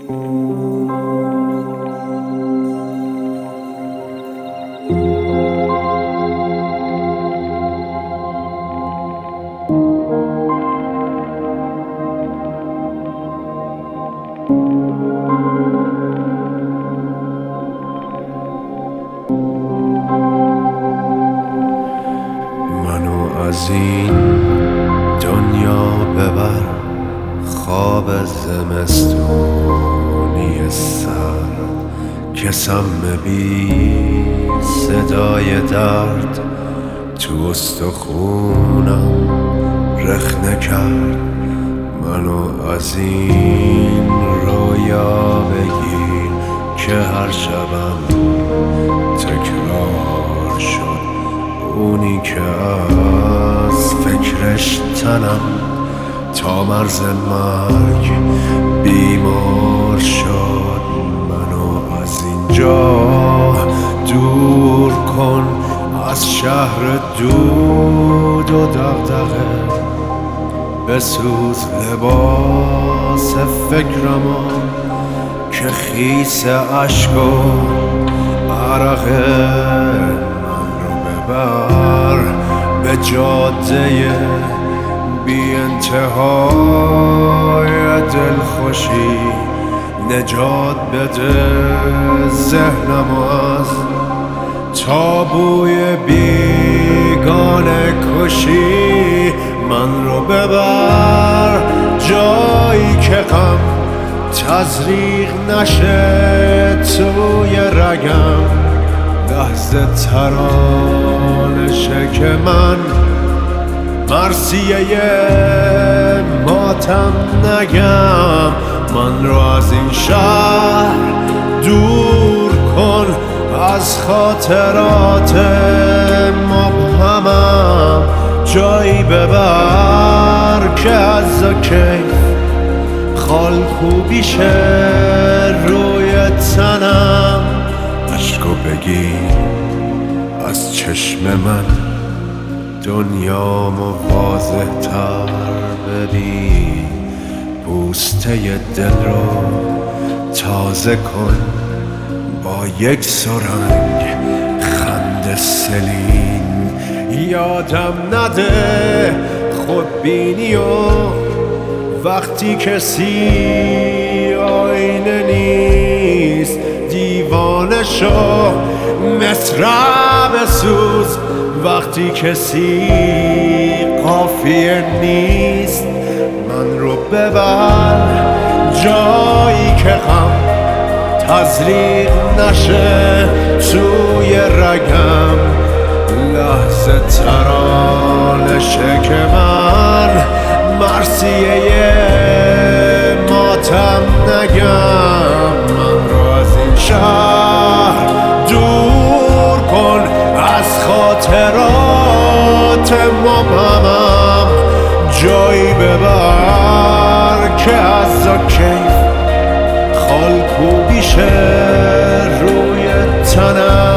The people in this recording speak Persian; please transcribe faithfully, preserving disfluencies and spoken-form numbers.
منو از این دنیا ببر، خواب زمستونی سرد که سم بی صدای درد تو استخونم رخنه کرد. منو از این رویا بگیر که هر شبم تکرار شد، اونی که از فکرش تنم تا مرز مرگ بیمار شد. منو از اینجا دور کن، از شهر دود و دغدغه، بسوز لباس فکرمو که خیس عشق و عرقه. من رو ببر به جاده بی انتهای دلخوشی، نجات بده ذهنمو از تابوی بیگانه کشی. من رو ببر جایی که غم تزریق نشه توی رگم، لحظه ترانشه که من مرثیه ماتم نگم. من رو از این شهر دور کن، از خاطرات مبهمم جایی ببر که از کیف خال خوبیشه روی تنم. عشقو بگیر از چشم من، دنیامو واضح تر ببین، پوسته دل رو تازه کن با یک سرنگ خنده سلین. یادم نده خودبینی و وقتی کسی آینه نیست، دیوانه شو مصرع بسوز وقتی کسی قافیه نیست. من رو ببر جایی که غم تزریق نشه توی رگم، لحظه ترانشه که من مرثیه ماتم نگم. من رو از این شهر دور کن، از خاطرات مبهمم جایی ببر که از کیف خال خوبیشه روی تنم.